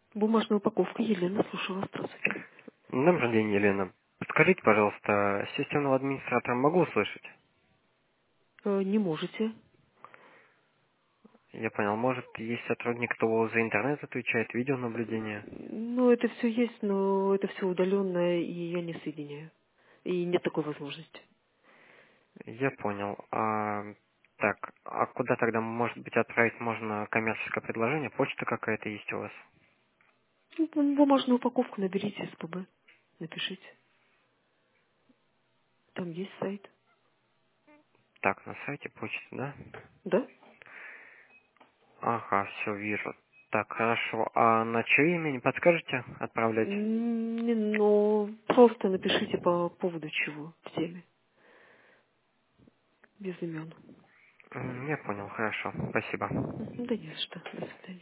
Бумажная упаковка. Елена, слушаю вас. Здравствуйте. Добрый день, Елена. Подскажите, пожалуйста, системного администратора могу услышать? Не можете. Я понял, может, есть сотрудник, кто за интернет отвечает, видеонаблюдение? Ну, это все есть, но это все удаленное, и я не соединяю. И нет такой возможности. Я понял. Так, а куда тогда, может быть, отправить можно коммерческое предложение? Почта какая-то есть у вас? Ну, бумажную упаковку наберите СПБ. Напишите. Там есть сайт. Так, на сайте почты, да? Да? Ага, все, вижу. Так, хорошо. А на чье имя не подскажете отправлять? Ну, просто напишите по поводу чего в теме. Без имен. Я понял, хорошо. Спасибо. Да не за что. До свидания.